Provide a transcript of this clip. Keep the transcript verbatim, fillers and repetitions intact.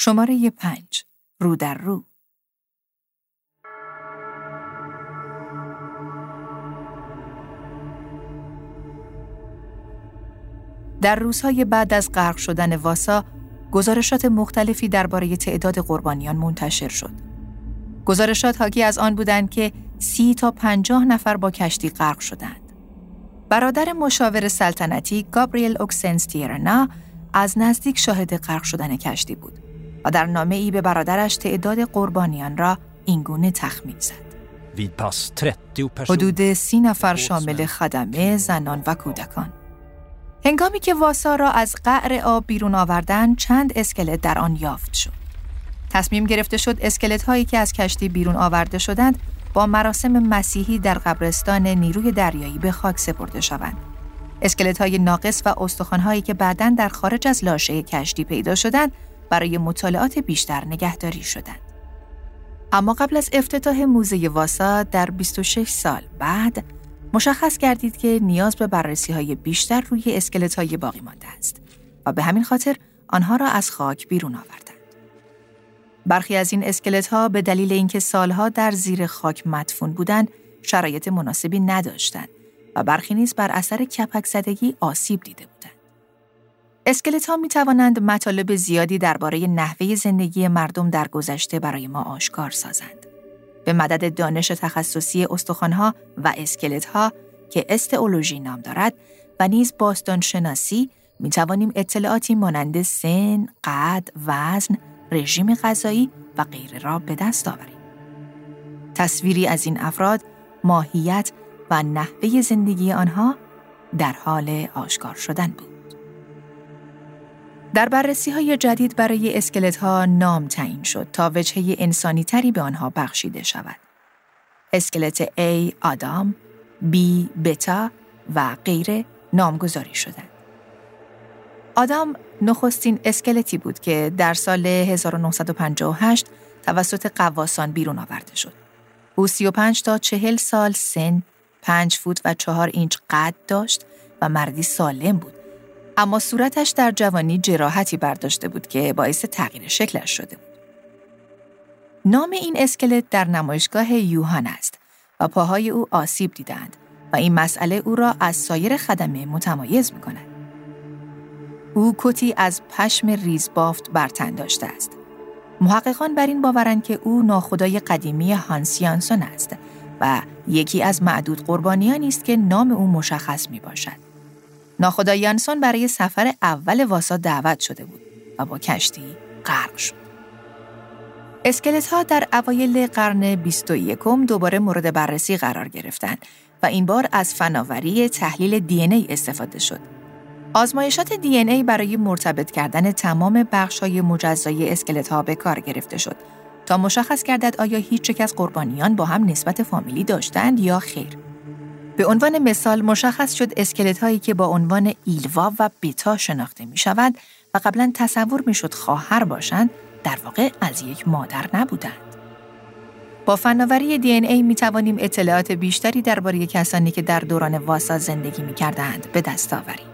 شماره پنج. رو در رو. در روزهای بعد از غرق شدن واسا، گزارشات مختلفی درباره تعداد قربانیان منتشر شد. گزارشات حاکی از آن بودند که سی تا پنجاه نفر با کشتی غرق شدند. برادر مشاور سلطنتی گابریل اوکسنستیرنا از نزدیک شاهد غرق شدن کشتی بود و در نامه‌ای به برادرش تعداد قربانیان را اینگونه تخمین زد. حدود سی نفر شامل خدمه، زنان و کودکان. هنگامی که واسا را از قعر آب بیرون آوردن، چند اسکلت در آن یافت شد. تصمیم گرفته شد اسکلت هایی که از کشتی بیرون آورده شدند با مراسم مسیحی در قبرستان نیروی دریایی به خاک سپرده شوند. اسکلت های ناقص و استخوان هایی که بعداً در خارج از لاشه کشتی پیدا شدند برای مطالعات بیشتر نگهداری شدند. اما قبل از افتتاح موزه واسا در بیست و شش سال بعد، مشخص گردید که نیاز به بررسی‌های بیشتر روی اسکلت‌های باقی مانده است و به همین خاطر آنها را از خاک بیرون آوردند. برخی از این اسکلت‌ها به دلیل اینکه سالها در زیر خاک مدفون بودند، شرایط مناسبی نداشتند و برخی نیز بر اثر کپک زدگی آسیب دیده بودند. اسکلت‌ها می‌توانند مطالب زیادی درباره نحوه زندگی مردم در گذشته برای ما آشکار سازند. به مدد دانش تخصصی استخوان‌ها و اسکلت‌ها که استئولوژی نام دارد و نیز باستانشناسی می‌توانیم اطلاعاتی مانند سن، قد، وزن، رژیم غذایی و غیره را به دست آوریم. تصویری از این افراد، ماهیت و نحوه زندگی آنها در حال آشکار شدن بود. در بررسی‌های جدید برای اسکلت‌ها نام تعیین شد تا وجهه انسانی تری به آنها بخشیده شود. اسکلت A آدام، B بتا و غیره نامگذاری شدند. آدام نخستین اسکلتی بود که در سال هزار و نهصد و پنجاه و هشت توسط غواصان بیرون آورده شد. او سی و پنج تا چهل سال سن، پنج فوت و چهار اینچ قد داشت و مردی سالم بود. اما صورتش در جوانی جراحتی برداشته بود که باعث تغییر شکلش شده بود. نام این اسکلت در نمایشگاه یوهان است و پاهای او آسیب دیدند و این مسئله او را از سایر خدمه متمایز می‌کند. او کتی از پشم ریز بافت بر تن داشته است. محققان بر این باورند که او ناخدای قدیمی هانس یانسون است و یکی از معدود قربانیانی است که نام او مشخص می‌باشد. ناخدای یانسون برای سفر اول واسا دعوت شده بود و با کشتی غرق شد. اسکلت‌ها در اوایل قرن بیست و یکم دوباره مورد بررسی قرار گرفتند و این بار از فناوری تحلیل دی ان ای استفاده شد. آزمایشات دی ان ای برای مرتبط کردن تمام بخش‌های مجزای اسکلت‌ها به کار گرفته شد تا مشخص گردد آیا هیچ یک از قربانیان با هم نسبت فامیلی داشتند یا خیر. به عنوان مثال مشخص شد اسکلت‌هایی که با عنوان ایلوا و بتا شناخته می‌شوند و قبلا تصور می‌شد خواهر باشند، در واقع از یک مادر نبودند. با فناوری دی ان ای می‌توانیم اطلاعات بیشتری درباره کسانی که در دوران واسا زندگی می‌کردند به دست آوریم.